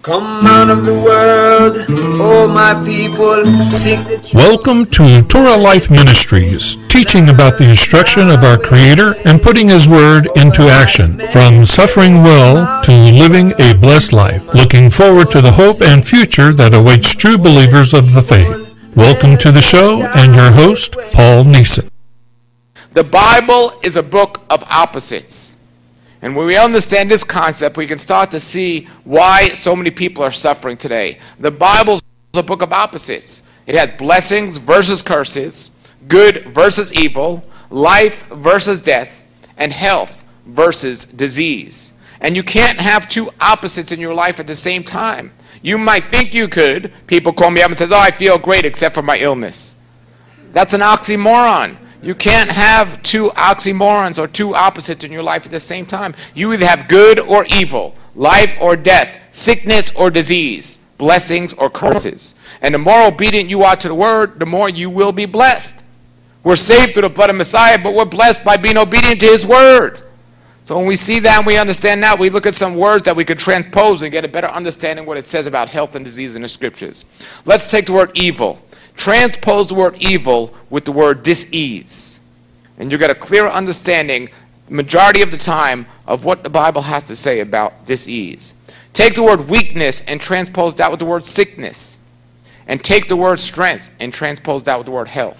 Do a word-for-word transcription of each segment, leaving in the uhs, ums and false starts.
Come out of the world, oh my people, seek the truth. Welcome to Torah Life Ministries, teaching about the instruction of our Creator and putting His Word into action, from suffering well to living a blessed life, looking forward to the hope and future that awaits true believers of the faith. Welcome to the show, and your host, Paul Neeson. The Bible is a book of opposites. And when we understand this concept, we can start to see why so many people are suffering today. The Bible is a book of opposites. It has blessings versus curses, good versus evil, life versus death, and health versus disease. And you can't have two opposites in your life at the same time. You might think you could. People call me up and say, oh, I feel great except for my illness. That's an oxymoron. You can't have two oxymorons or two opposites in your life at the same time. You either have good or evil, life or death, sickness or disease, blessings or curses. And the more obedient you are to the word, the more you will be blessed. We're saved through the blood of Messiah, but we're blessed by being obedient to his word. So when we see that and we understand that, we look at some words that we could transpose and get a better understanding of what it says about health and disease in the scriptures. Let's take the word evil. Transpose the word evil with the word dis-ease. And you get a clearer understanding, majority of the time, of what the Bible has to say about dis-ease. Take the word weakness and transpose that with the word sickness. And take the word strength and transpose that with the word health.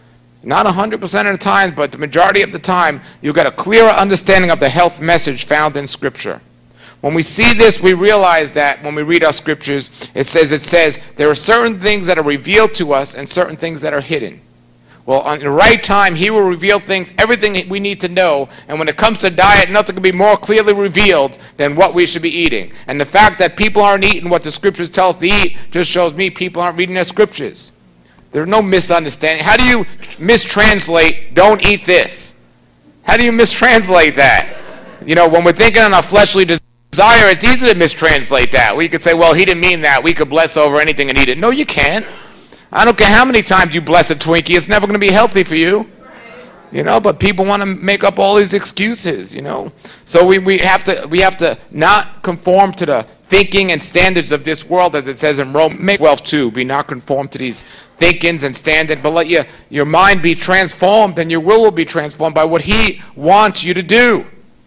Not one hundred percent of the time, but the majority of the time, you get a clearer understanding of the health message found in Scripture. When we see this, we realize that when we read our scriptures, it says, it says, there are certain things that are revealed to us and certain things that are hidden. Well, on the right time, he will reveal things, everything we need to know. And when it comes to diet, nothing can be more clearly revealed than what we should be eating. And the fact that people aren't eating what the scriptures tell us to eat just shows me people aren't reading their scriptures. There's no misunderstanding. How do you mistranslate, don't eat this? How do you mistranslate that? You know, when we're thinking on our fleshly desires, Desire, it's easy to mistranslate that. We could say, well, he didn't mean that. We could bless over anything and eat it. No, you can't. I don't care how many times you bless a Twinkie. It's never going to be healthy for you. You know, but people want to make up all these excuses, you know. So we, we have to we have to not conform to the thinking and standards of this world, as it says in Romans twelve two. Be not conformed to these thinkings and standards, but let your, your mind be transformed, and your will will be transformed by what he wants you to do.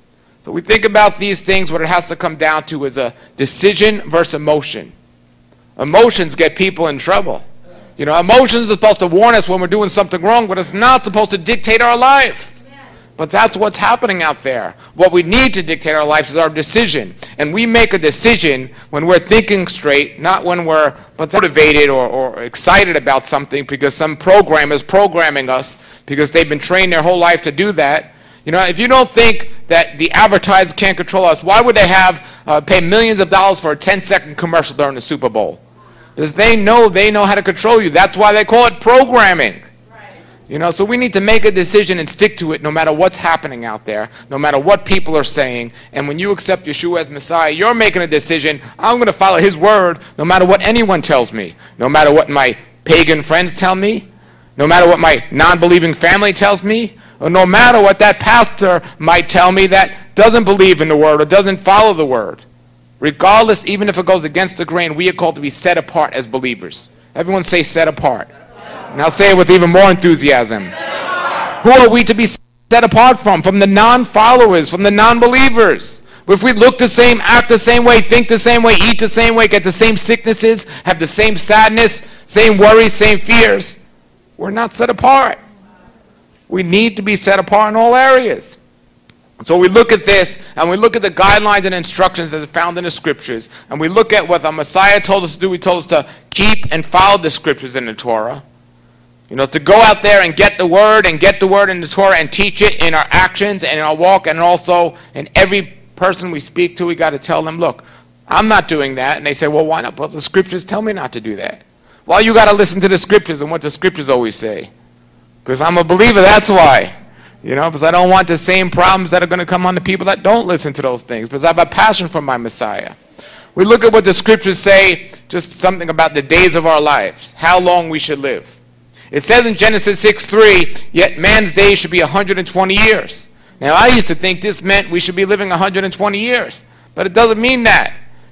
So we think about these things, what it has to come down to is a decision versus emotion. Emotions get people in trouble. You know, emotions are supposed to warn us when we're doing something wrong, but it's not supposed to dictate our life. But that's what's happening out there. What we need to dictate our lives is our decision. And we make a decision when we're thinking straight, not when we're motivated or, or excited about something because some program is programming us because they've been trained their whole life to do that. You know, if you don't think that the advertisers can't control us, why would they have uh, pay millions of dollars for a ten-second commercial during the Super Bowl? Because they know they know how to control you. That's why they call it programming. Right. You know, so we need to make a decision and stick to it no matter what's happening out there, no matter what people are saying. And when you accept Yeshua as Messiah, you're making a decision. I'm going to follow his word no matter what anyone tells me, no matter what my pagan friends tell me, no matter what my non-believing family tells me, or no matter what that pastor might tell me that doesn't believe in the word or doesn't follow the word. Regardless, even if it goes against the grain, we are called to be set apart as believers. Everyone say set apart. Now say it with even more enthusiasm. Who are we to be set apart from? From the non-followers, from the non-believers. If we look the same, act the same way, think the same way, eat the same way, get the same sicknesses, have the same sadness, same worries, same fears, we're not set apart. We need to be set apart in all areas. So we look at this, and we look at the guidelines and instructions that are found in the scriptures, and we look at what the Messiah told us to do. He told us to keep and follow the scriptures in the Torah. You know, to go out there and get the word, and get the word in the Torah, and teach it in our actions, and in our walk, and also in every person we speak to, we got to tell them, look, I'm not doing that. And they say, well, why not? Well, the scriptures tell me not to do that. Well, you got to listen to the scriptures and what the scriptures always say. Because I'm a believer, that's why. You know, because I don't want the same problems that are going to come on the people that don't listen to those things. Because I have a passion for my Messiah. We look at what the scriptures say, just something about the days of our lives, how long we should live. It says in Genesis six three, yet man's days should be one hundred twenty years. Now, I used to think this meant we should be living one hundred twenty years. But it doesn't mean that.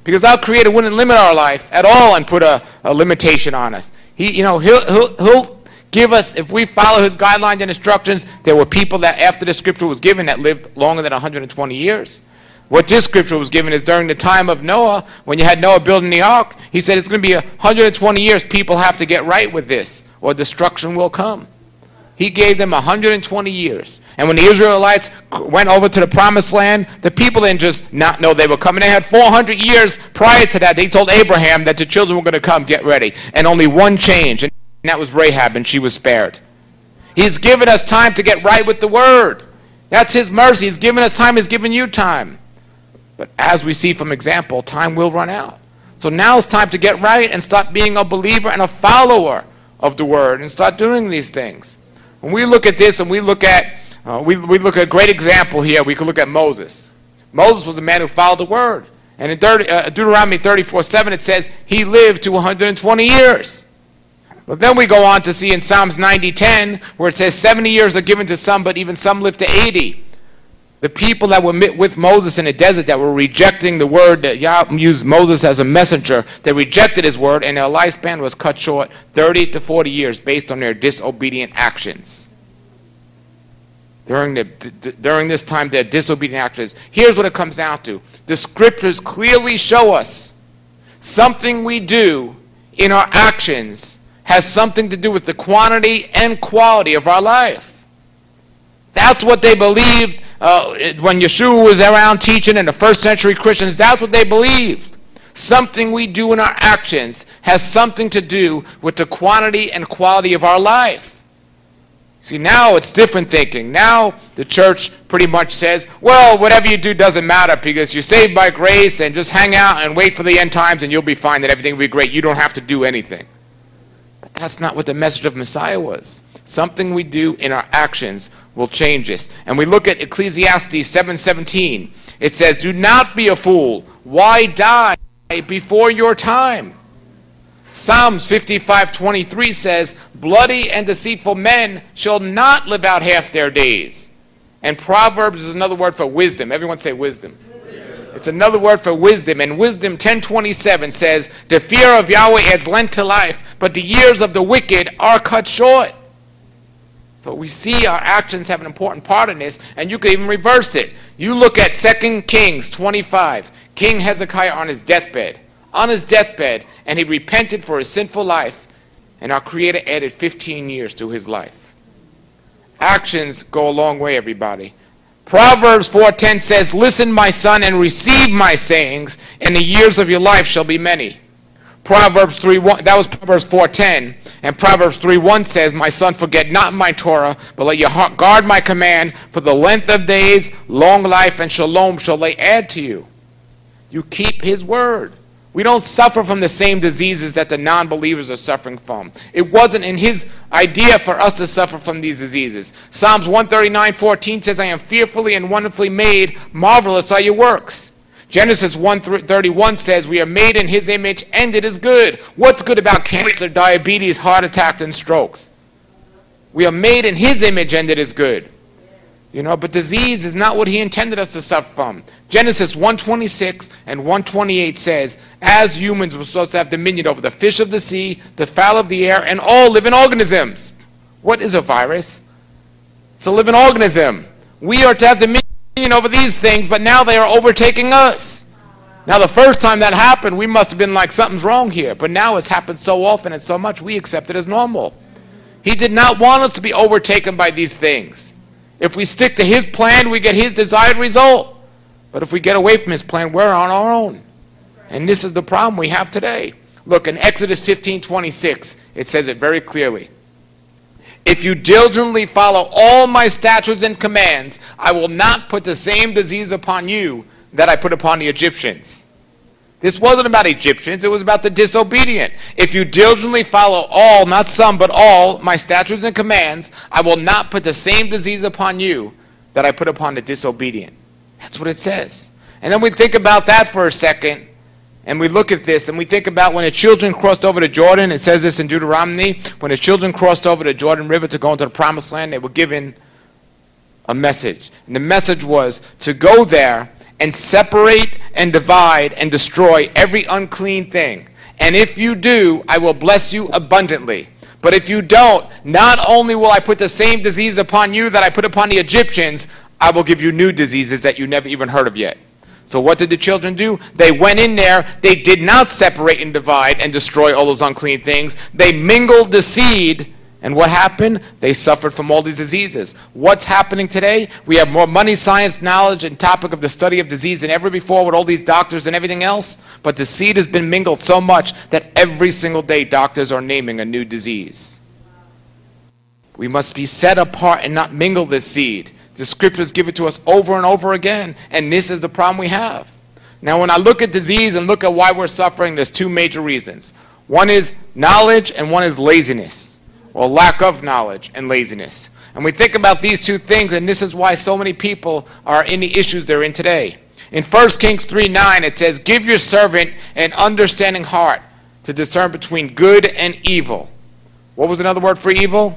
Because our Creator wouldn't limit our life at all and put a, a limitation on us. He, you know, he'll, he'll, he'll give us, if we follow his guidelines and instructions. There were people that after the scripture was given that lived longer than one hundred twenty years. What this scripture was given is during the time of Noah, when you had Noah building the ark, he said it's going to be one hundred twenty years. People have to get right with this, or destruction will come. He gave them one hundred twenty years. And when the Israelites went over to the promised land, the people didn't just not know they were coming. They had four hundred years prior to that. They told Abraham that the children were going to come, get ready. And only one changed, and that was Rahab, and she was spared. He's given us time to get right with the word. That's his mercy. He's given us time. He's given you time. But as we see from example, time will run out. So now it's time to get right and start being a believer and a follower of the word and start doing these things. When we look at this and we look at, uh, we, we look at a great example here, we can look at Moses. Moses was a man who followed the word. And in thirty, uh, Deuteronomy thirty-four seven it says he lived to one hundred twenty years. But then we go on to see in Psalms ninety ten where it says seventy years are given to some, but even some live to eighty. The people that were with Moses in the desert that were rejecting the word, that Yah used Moses as a messenger, they rejected his word, and their lifespan was cut short thirty to forty years based on their disobedient actions. During, the, d- during this time, their disobedient actions. Here's what it comes down to. The scriptures clearly show us something we do in our actions has something to do with the quantity and quality of our life. That's what they believed uh, when Yeshua was around teaching, and the first century Christians. That's what they believed. Something we do in our actions has something to do with the quantity and quality of our life. See, now it's different thinking. Now the church pretty much says, well, whatever you do doesn't matter because you're saved by grace, and just hang out and wait for the end times and you'll be fine, that everything will be great. You don't have to do anything. But that's not what the message of Messiah was. Something we do in our actions will change this. And we look at Ecclesiastes seven seventeen. It says, do not be a fool. Why die before your time? Psalms fifty-five twenty-three says, bloody and deceitful men shall not live out half their days. And Proverbs is another word for wisdom. Everyone say wisdom. Wisdom. It's another word for wisdom. And Wisdom ten twenty-seven says, the fear of Yahweh adds length to life, but the years of the wicked are cut short. So we see our actions have an important part in this, and you could even reverse it. You look at Second Kings twenty-five. King Hezekiah on his deathbed. On his deathbed, and he repented for his sinful life, and our Creator added fifteen years to his life. Actions go a long way, everybody. Proverbs four ten says, listen, my son, and receive my sayings, and the years of your life shall be many. Proverbs three one, that was Proverbs four ten, and Proverbs three one says, my son, forget not my Torah, but let your heart guard my command, for the length of days, long life, and shalom shall they add to you. You keep his word. We don't suffer from the same diseases that the non-believers are suffering from. It wasn't in his idea for us to suffer from these diseases. Psalms one thirty-nine fourteen says, I am fearfully and wonderfully made, marvelous are your works. Genesis one thirty-one says, we are made in his image, and it is good. What's good about cancer, diabetes, heart attacks, and strokes? We are made in his image, and it is good. You know, but disease is not what he intended us to suffer from. Genesis one twenty-six and one twenty-eight says, as humans we're supposed to have dominion over the fish of the sea, the fowl of the air, and all living organisms. What is a virus? It's a living organism. We are to have dominion over these things, but now they are overtaking us. Now the first time that happened, we must have been like, something's wrong here. But now it's happened so often and so much, we accept it as normal. He did not want us to be overtaken by these things. If we stick to his plan, we get his desired result. But if we get away from his plan, we're on our own. And this is the problem we have today. Look, in Exodus fifteen twenty-six, it says it very clearly. If you diligently follow all my statutes and commands, I will not put the same disease upon you that I put upon the Egyptians. This wasn't about Egyptians, it was about the disobedient. If you diligently follow all, not some, but all, my statutes and commands, I will not put the same disease upon you that I put upon the disobedient. That's what it says. And then we think about that for a second, and we look at this, and we think about when the children crossed over to Jordan. It says this in Deuteronomy. When the children crossed over the Jordan River to go into the promised land, they were given a message. And the message was to go there and separate and divide and destroy every unclean thing. And if you do, I will bless you abundantly. But if you don't, not only will I put the same disease upon you that I put upon the Egyptians, I will give you new diseases that you never even heard of yet. So what did the children do? They went in there. They did not separate and divide and destroy all those unclean things. They mingled the seed. And what happened? They suffered from all these diseases. What's happening today? We have more money, science, knowledge, and topic of the study of disease than ever before with all these doctors and everything else. But the seed has been mingled so much that every single day doctors are naming a new disease. We must be set apart and not mingle this seed. The scriptures give it to us over and over again, and this is the problem we have. Now, when I look at disease and look at why we're suffering, there's two major reasons. One is knowledge, and one is laziness, or lack of knowledge and laziness. And we think about these two things, and this is why so many people are in the issues they're in today. In First Kings three nine, it says, "Give your servant an understanding heart to discern between good and evil." What was another word for evil?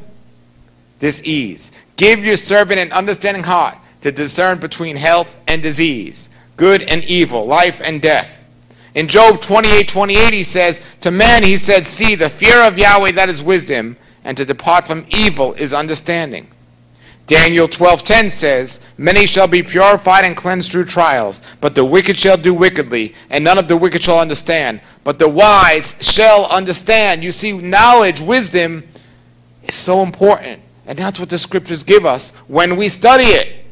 Disease. Give your servant an understanding heart to discern between health and disease, good and evil, life and death. In Job twenty-eight twenty-eight, he says, "To man he said, see, the fear of Yahweh, that is wisdom, and to depart from evil is understanding." Daniel twelve ten says, "Many shall be purified and cleansed through trials, but the wicked shall do wickedly, and none of the wicked shall understand. But the wise shall understand." You see, knowledge, wisdom is so important. And that's what the scriptures give us when we study it.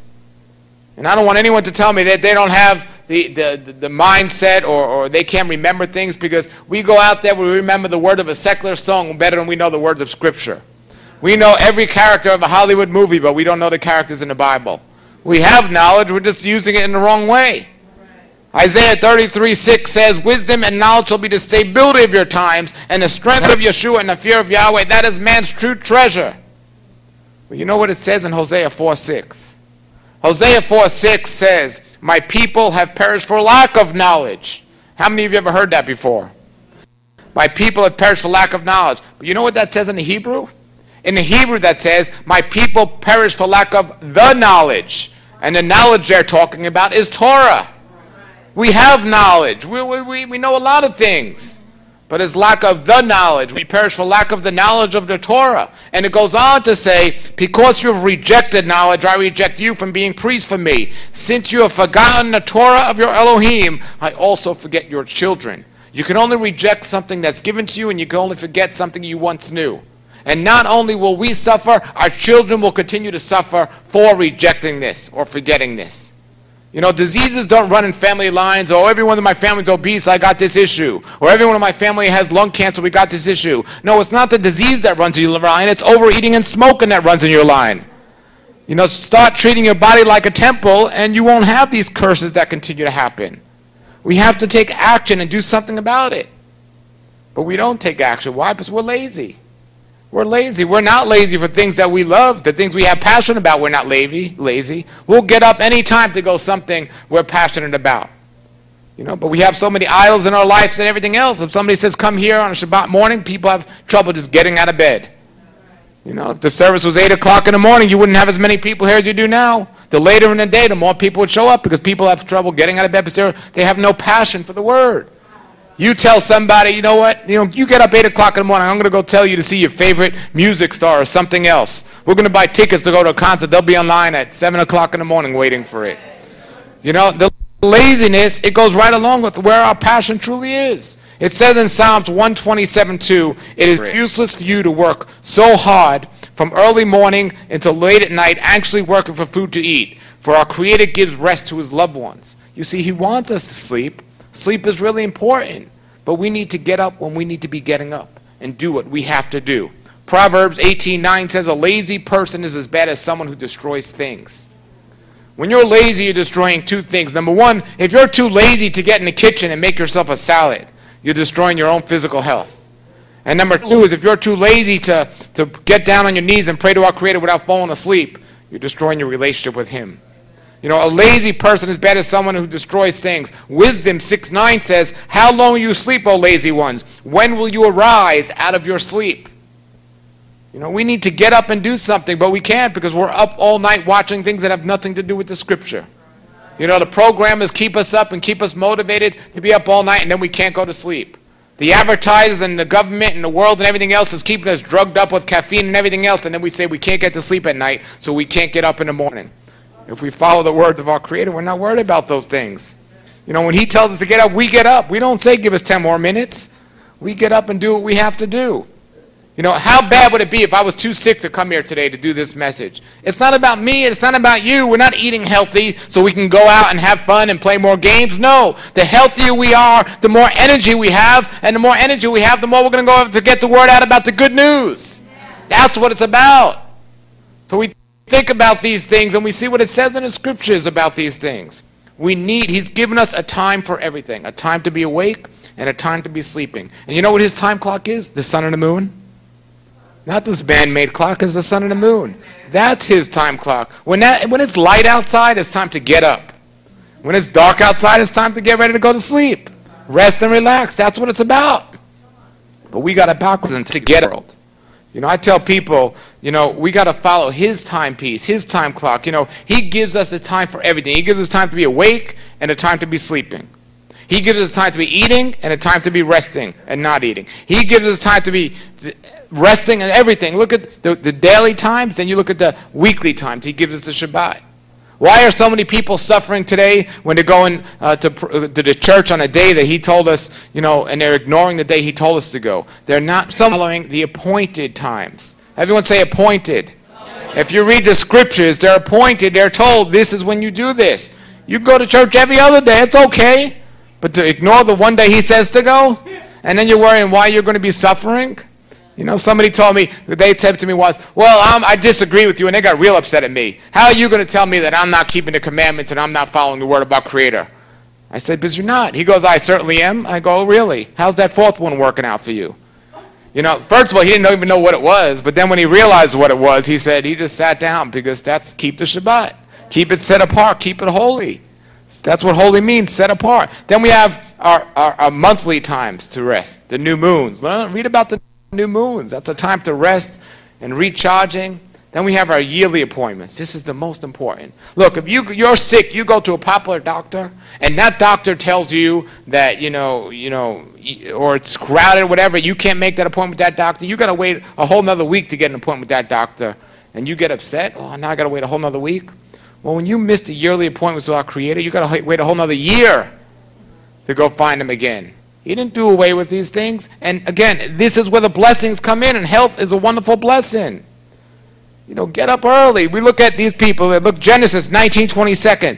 And I don't want anyone to tell me that they don't have the, the, the mindset or, or they can't remember things, because we go out there, we remember the word of a secular song better than we know the words of Scripture. We know every character of a Hollywood movie, but we don't know the characters in the Bible. We have knowledge, we're just using it in the wrong way. Isaiah thirty-three six says, "Wisdom and knowledge shall be the stability of your times, and the strength of Yeshua and the fear of Yahweh, that is man's true treasure." Well, you know what it says in Hosea four six? Hosea four six says, "My people have perished for lack of knowledge." How many of you ever heard that before? My people have perished for lack of knowledge. But you know what that says in the Hebrew? In the Hebrew that says, "My people perish for lack of the knowledge." And the knowledge they're talking about is Torah. We have knowledge. We, we, we know a lot of things. But it's lack of the knowledge. We perish for lack of the knowledge of the Torah. And it goes on to say, "Because you have rejected knowledge, I reject you from being priest for me. Since you have forgotten the Torah of your Elohim, I also forget your children." You can only reject something that's given to you, and you can only forget something you once knew. And not only will we suffer, our children will continue to suffer for rejecting this or forgetting this. You know, diseases don't run in family lines. "Oh, everyone in my family is obese, I got this issue." Or "Everyone in my family has lung cancer, we got this issue." No, it's not the disease that runs in your line. It's overeating and smoking that runs in your line. You know, start treating your body like a temple, and you won't have these curses that continue to happen. We have to take action and do something about it. But we don't take action. Why? Because we're lazy. We're lazy. We're not lazy for things that we love. The things we have passion about, we're not lazy. Lazy. We'll get up any time to go something we're passionate about. You know, but we have so many idols in our lives and everything else. If somebody says, "Come here on a Shabbat morning," people have trouble just getting out of bed. You know, if the service was eight o'clock in the morning, you wouldn't have as many people here as you do now. The later in the day, the more people would show up, because people have trouble getting out of bed because they have no passion for the Word. You tell somebody, "You know what, you know, you get up eight o'clock in the morning, I'm going to go tell you to see your favorite music star or something else. We're going to buy tickets to go to a concert." They'll be online at seven o'clock in the morning waiting for it. You know, the laziness, it goes right along with where our passion truly is. It says in Psalms one twenty-seven two, "It is useless for you to work so hard from early morning until late at night, actually working for food to eat. For our Creator gives rest to his loved ones." You see, he wants us to sleep. Sleep is really important. But we need to get up when we need to be getting up and do what we have to do. Proverbs eighteen nine says, "A lazy person is as bad as someone who destroys things." When you're lazy, you're destroying two things. Number one, if you're too lazy to get in the kitchen and make yourself a salad, you're destroying your own physical health. And number two is if you're too lazy to, to get down on your knees and pray to our Creator without falling asleep, you're destroying your relationship with Him. You know, a lazy person is bad as someone who destroys things. Wisdom six nine says, "How long will you sleep, O lazy ones? When will you arise out of your sleep?" You know, we need to get up and do something, but we can't, because we're up all night watching things that have nothing to do with the Scripture. You know, the programmers keep us up and keep us motivated to be up all night, and then we can't go to sleep. The advertisers and the government and the world and everything else is keeping us drugged up with caffeine and everything else, and then we say we can't get to sleep at night, so we can't get up in the morning. If we follow the words of our Creator, we're not worried about those things. You know, when He tells us to get up, we get up. We don't say give us ten more minutes. We get up and do what we have to do. You know, how bad would it be if I was too sick to come here today to do this message? It's not about me. It's not about you. We're not eating healthy so we can go out and have fun and play more games. No. The healthier we are, the more energy we have. And the more energy we have, the more we're going to go to get the word out about the good news. That's what it's about. So we think about these things and we see what it says in the scriptures about these things. We need, He's given us a time for everything. A time to be awake and a time to be sleeping. And you know what His time clock is? The sun and the moon. Not this man-made clock, it's the sun and the moon. That's His time clock. When that, when it's light outside, it's time to get up. When it's dark outside, it's time to get ready to go to sleep. Rest and relax. That's what it's about. But we got it backwards and to get it. You know, I tell people, you know, we got to follow His timepiece, His time clock. You know, He gives us a time for everything. He gives us time to be awake and a time to be sleeping. He gives us time to be eating and a time to be resting and not eating. He gives us time to be resting and everything. Look at the, the daily times, then you look at the weekly times. He gives us the Shabbat. Why are so many people suffering today when they're going uh, to, uh, to the church on a day that He told us, you know, and they're ignoring the day He told us to go? They're not following the appointed times. Everyone say appointed. If you read the scriptures, they're appointed. They're told this is when you do this. You go to church every other day. It's okay. But to ignore the one day He says to go, and then you're worrying why you're going to be suffering? You know, somebody told me, they said to me once, well, I'm, I disagree with you, and they got real upset at me. How are you going to tell me that I'm not keeping the commandments and I'm not following the word about Creator? I said, because you're not. He goes, I certainly am. I go, oh, really? How's that fourth one working out for you? You know, first of all, he didn't even know what it was, but then when he realized what it was, he said, he just sat down, because that's keep the Shabbat. Keep it set apart. Keep it holy. That's what holy means, set apart. Then we have our, our, our monthly times to rest, the new moons. Read about the new moons. That's a time to rest and recharging. Then we have our yearly appointments. This is the most important. Look, if you, you're sick, you go to a popular doctor, and that doctor tells you that, you know, you know, or it's crowded or whatever, you can't make that appointment with that doctor. You got to wait a whole nother week to get an appointment with that doctor, and you get upset. Oh, now I got to wait a whole nother week. Well, when you miss the yearly appointments with our Creator, you got to wait a whole nother year to go find Him again. He didn't do away with these things. And again, this is where the blessings come in, and health is a wonderful blessing. You know, get up early. We look at these people. Look, Genesis nineteen twenty-seven.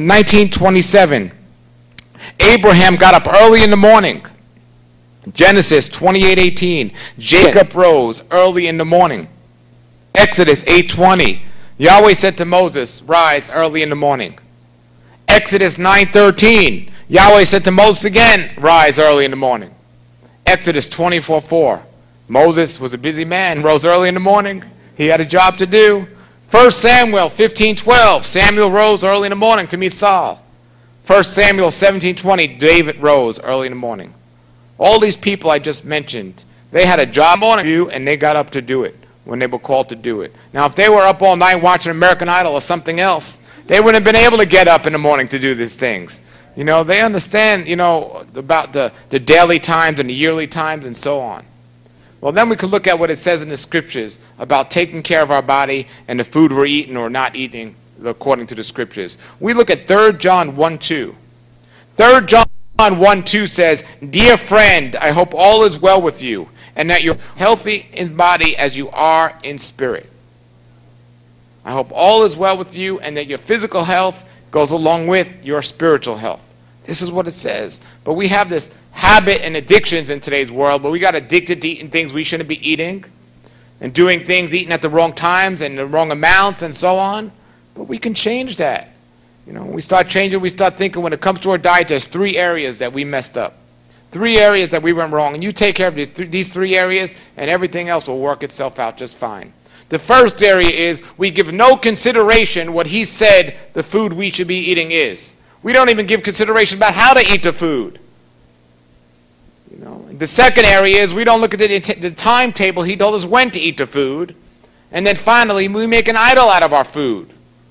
Abraham got up early in the morning. Genesis twenty-eight eighteen. Jacob rose early in the morning. Exodus eight twenty. Yahweh said to Moses, rise early in the morning. Exodus nine thirteen. Yahweh said to Moses again, rise early in the morning. Exodus twenty-four four. Moses was a busy man, rose early in the morning. He had a job to do. First Samuel fifteen twelve. Samuel rose early in the morning to meet Saul. First Samuel seventeen twenty. David rose early in the morning. All these people I just mentioned, they had a job to do, and they got up to do it when they were called to do it. Now, if they were up all night watching American Idol or something else, they wouldn't have been able to get up in the morning to do these things. You know, they understand, you know, about the, the daily times and the yearly times and so on. Well, then we could look at what it says in the scriptures about taking care of our body and the food we're eating or not eating according to the scriptures. We look at Third John one two. Third John one two says, dear friend, I hope all is well with you, and that you're healthy in body as you are in spirit. I hope all is well with you, and that your physical health goes along with your spiritual health. This is what it says. But we have this habit and addictions in today's world, but we got addicted to eating things we shouldn't be eating, and doing things, eating at the wrong times and the wrong amounts and so on. But we can change that. You know, when we start changing, we start thinking when it comes to our diet, there's three areas that we messed up. Three areas that we went wrong. And you take care of these three areas, and everything else will work itself out just fine. The first area is we give no consideration what he said the food we should be eating is. We don't even give consideration about how to eat the food. You know, the second area is we don't look at the, the timetable he told us when to eat the food. And then finally, we make an idol out of our food.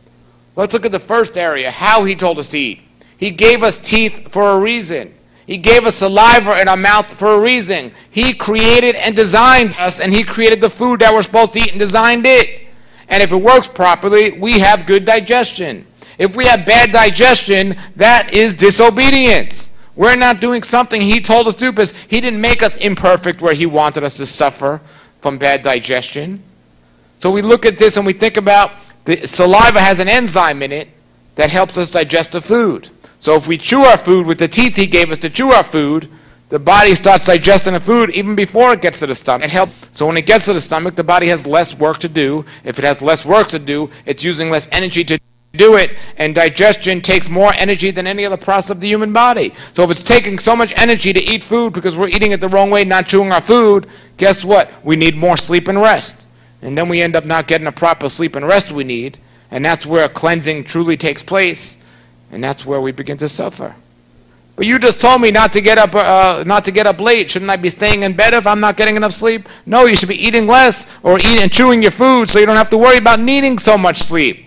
Let's look at the first area, how he told us to eat. He gave us teeth for a reason. He gave us saliva in our mouth for a reason. He created and designed us, and he created the food that we're supposed to eat and designed it. And if it works properly, we have good digestion. If we have bad digestion, that is disobedience. We're not doing something he told us to do because he didn't make us imperfect where he wanted us to suffer from bad digestion. So we look at this and we think about the saliva has an enzyme in it that helps us digest the food. So if we chew our food with the teeth he gave us to chew our food, the body starts digesting the food even before it gets to the stomach. It helps. So when it gets to the stomach, the body has less work to do. If it has less work to do, it's using less energy to do it, and digestion takes more energy than any other process of the human body. So if it's taking so much energy to eat food because we're eating it the wrong way, not chewing our food, guess what? We need more sleep and rest. And then we end up not getting the proper sleep and rest we need, and that's where cleansing truly takes place, and that's where we begin to suffer. But you just told me not to get up, uh, not to get up late. Shouldn't I be staying in bed if I'm not getting enough sleep? No, you should be eating less or eating and chewing your food so you don't have to worry about needing so much sleep.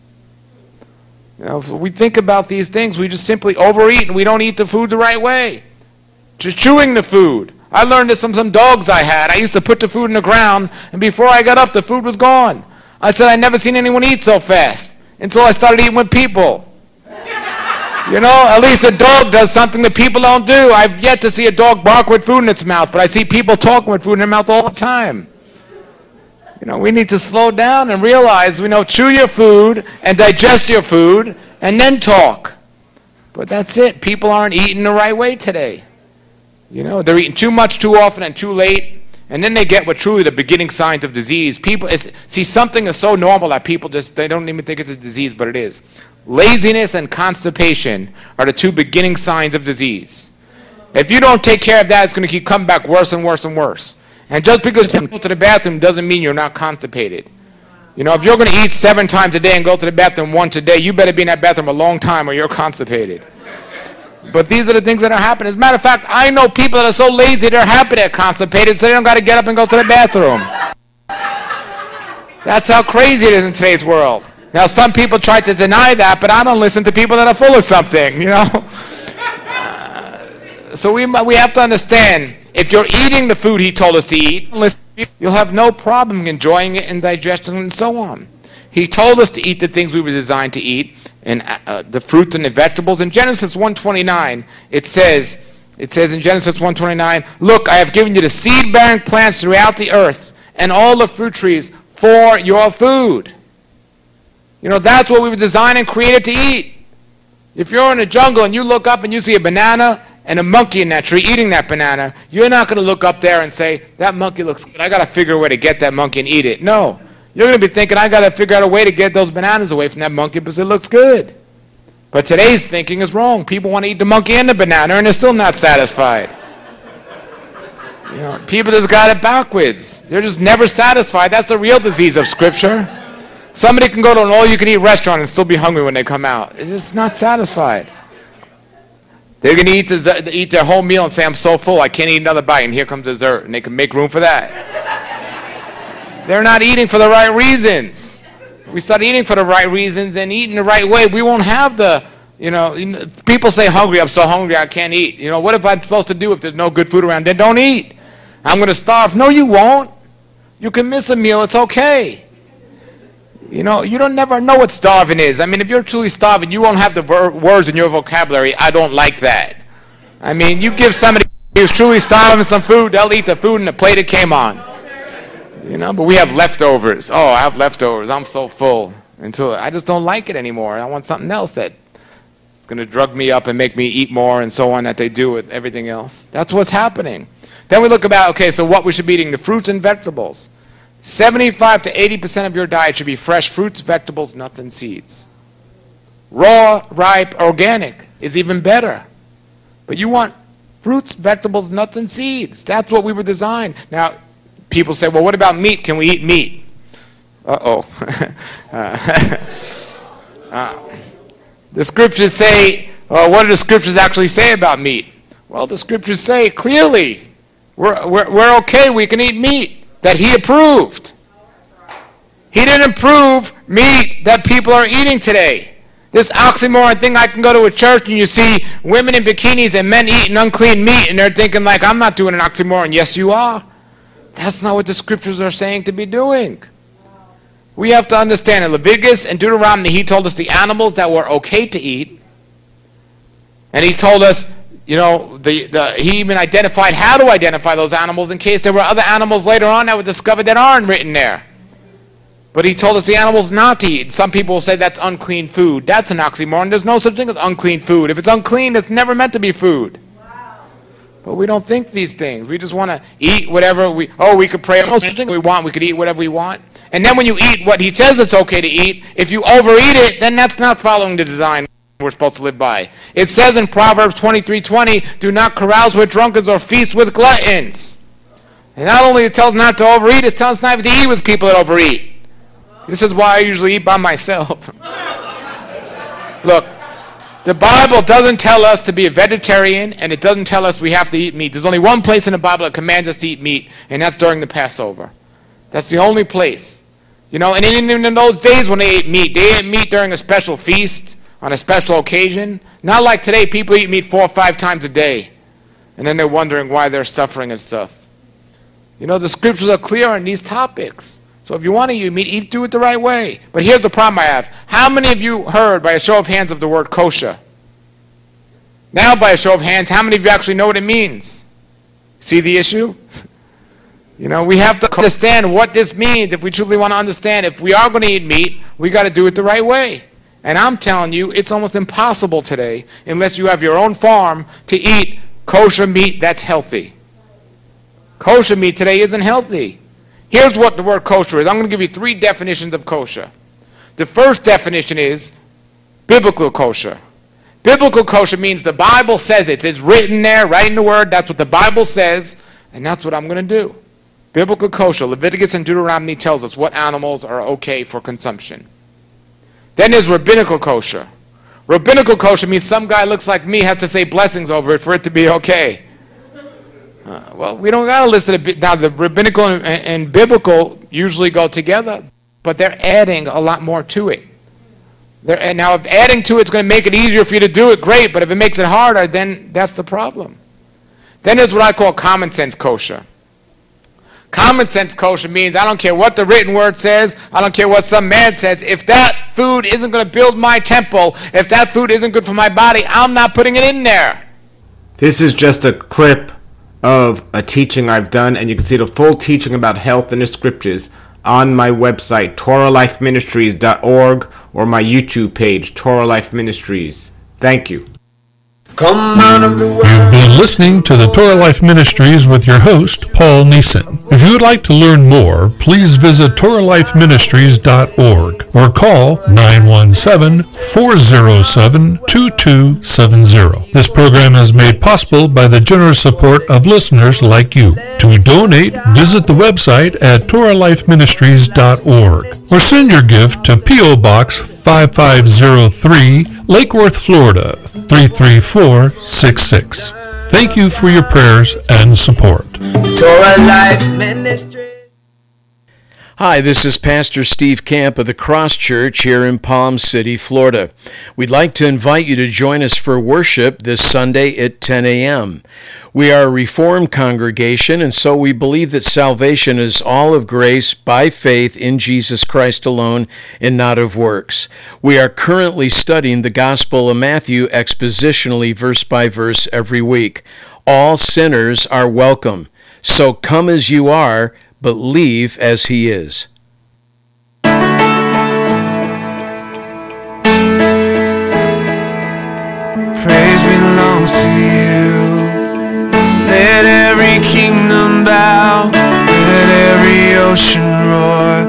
You know, if we think about these things, we just simply overeat and we don't eat the food the right way. Just chewing the food. I learned this from some dogs I had. I used to put the food in the ground, and before I got up, the food was gone. I said, I'd never seen anyone eat so fast until I started eating with people. You know, at least a dog does something that people don't do. I've yet to see a dog bark with food in its mouth, but I see people talking with food in their mouth all the time. You know, we need to slow down and realize, we know, chew your food and digest your food and then talk. But that's it. People aren't eating the right way today. You know, they're eating too much too often and too late, and then they get what truly the beginning signs of disease. People, it's, see, something is so normal that people just, they don't even think it's a disease, but it is. Laziness and constipation are the two beginning signs of disease. If you don't take care of that, it's going to keep coming back worse and worse and worse. And just because you go to the bathroom doesn't mean you're not constipated. You know, if you're going to eat seven times a day and go to the bathroom once a day, you better be in that bathroom a long time or you're constipated. But these are the things that are happening. As a matter of fact, I know people that are so lazy they're happy they're constipated, so they don't got to get up and go to the bathroom. That's how crazy it is in today's world. Now, some people try to deny that, but I don't listen to people that are full of something, you know. Uh, so we, we have to understand, if you're eating the food he told us to eat, you'll have no problem enjoying it and digesting it and so on. He told us to eat the things we were designed to eat, and uh, the fruits and the vegetables. In Genesis one twenty-nine, it says, it says in Genesis one twenty-nine, look, I have given you the seed-bearing plants throughout the earth and all the fruit trees for your food. You know, that's what we were designed and created to eat. If you're in the jungle and you look up and you see a banana and a monkey in that tree eating that banana, you're not going to look up there and say, that monkey looks good. I got to figure a way to get that monkey and eat it. No. You're going to be thinking, I got to figure out a way to get those bananas away from that monkey because it looks good. But today's thinking is wrong. People want to eat the monkey and the banana and they're still not satisfied. You know, people just got it backwards. They're just never satisfied. That's the real disease of Scripture. Somebody can go to an all-you-can-eat restaurant and still be hungry when they come out. They're just not satisfied. They're going to eat, des- eat their whole meal and say, I'm so full, I can't eat another bite, and here comes dessert, and they can make room for that. They're not eating for the right reasons. If we start eating for the right reasons and eating the right way, we won't have the, you know, people say hungry, I'm so hungry I can't eat. You know, what if I'm supposed to do if there's no good food around? Then don't eat. I'm going to starve. No, you won't. You can miss a meal, it's okay. You know, you don't never know what starving is. I mean, if you're truly starving, you won't have the ver- words in your vocabulary, I don't like that. I mean, you give somebody who's truly starving some food, they'll eat the food and the plate it came on. You know, but we have leftovers. Oh, I have leftovers. I'm so full. Until I just don't like it anymore. I want something else that's going to drug me up and make me eat more and so on that they do with everything else. That's what's happening. Then we look about, okay, so what we should be eating, the fruits and vegetables. seventy-five to eighty percent of your diet should be fresh fruits, vegetables, nuts, and seeds. Raw, ripe, organic is even better. But you want fruits, vegetables, nuts, and seeds. That's what we were designed. Now, people say, well, what about meat? Can we eat meat? Uh-oh. uh, uh, the scriptures say, uh, what do the scriptures actually say about meat? Well, the scriptures say clearly, we're, we're, we're okay, we can eat meat that he approved. He didn't prove meat that people are eating today. This oxymoron thing, I can go to a church and you see women in bikinis and men eating unclean meat, and they're thinking like, I'm not doing an oxymoron. Yes, you are. That's not what the scriptures are saying to be doing. We have to understand in Leviticus and Deuteronomy, he told us the animals that were okay to eat. And he told us, you know, the, the, he even identified how to identify those animals in case there were other animals later on that were discovered that aren't written there. But he told us the animals not to eat. Some people will say that's unclean food. That's an oxymoron. There's no such thing as unclean food. If it's unclean, it's never meant to be food. Wow. But we don't think these things. We just want to eat whatever we, oh, we could pray we want. We could eat whatever we want. And then when you eat what he says it's okay to eat, if you overeat it, then that's not following the design we're supposed to live by. It says in Proverbs twenty-three twenty, do not carouse with drunkards or feast with gluttons. And not only it tells not to overeat, it tells not to eat with people that overeat. This is why I usually eat by myself. Look, the Bible doesn't tell us to be a vegetarian, and it doesn't tell us we have to eat meat. There's only one place in the Bible that commands us to eat meat, and that's during the Passover. That's the only place. You know, and even in those days when they ate meat, they ate meat during a special feast, on a special occasion. Not like today, people eat meat four or five times a day, and then they're wondering why they're suffering and stuff. You know, the scriptures are clear on these topics. So if you want to eat meat, eat, do it the right way. But here's the problem I have. How many of you heard, by a show of hands, of the word kosher? Now, by a show of hands, how many of you actually know what it means? See the issue? You know, we have to understand what this means if we truly want to understand. If we are going to eat meat, we got to do it the right way. And I'm telling you, it's almost impossible today, unless you have your own farm, to eat kosher meat that's healthy. Kosher meat today isn't healthy. Here's what the word kosher is. I'm going to give you three definitions of kosher. The first definition is biblical kosher. Biblical kosher means the Bible says it. It's written there, right in the word. That's what the Bible says, and that's what I'm going to do. Biblical kosher. Leviticus and Deuteronomy tells us what animals are okay for consumption. Then there's rabbinical kosher. Rabbinical kosher means some guy looks like me has to say blessings over it for it to be okay. Uh, well, we don't got to listen to now. The rabbinical and, and biblical usually go together, but they're adding a lot more to it. They're, and now, if adding to it's going to make it easier for you to do it, great. But if it makes it harder, then that's the problem. Then there's what I call common sense kosher. Common sense kosher means I don't care what the written word says. I don't care what some man says. If that food isn't going to build my temple, if that food isn't good for my body, I'm not putting it in there. This is just a clip of a teaching I've done, and you can see the full teaching about health in the scriptures on my website, Torah Life Ministries dot org, or my YouTube page, Torah Life Ministries. Thank you. Come out of the world. You've been listening to the Torah Life Ministries with your host, Paul Neeson. If you would like to learn more, please visit Torah Life Ministries dot org or call nine one seven, four zero seven, two two seven zero. This program is made possible by the generous support of listeners like you. To donate, visit the website at Torah Life Ministries dot org or send your gift to P O Box five five zero three, Lake Worth, Florida, three three four six six. Thank you for your prayers and support. Torah Life Ministry. Hi, this is Pastor Steve Camp of the Cross Church here in Palm City, Florida. We'd like to invite you to join us for worship this Sunday at ten a.m. We are a Reformed congregation, and so we believe that salvation is all of grace by faith in Jesus Christ alone and not of works. We are currently studying the Gospel of Matthew expositionally verse by verse every week. All sinners are welcome. So come as you are, but leave as he is. Praise belongs to you. Let every kingdom bow, let every ocean roar.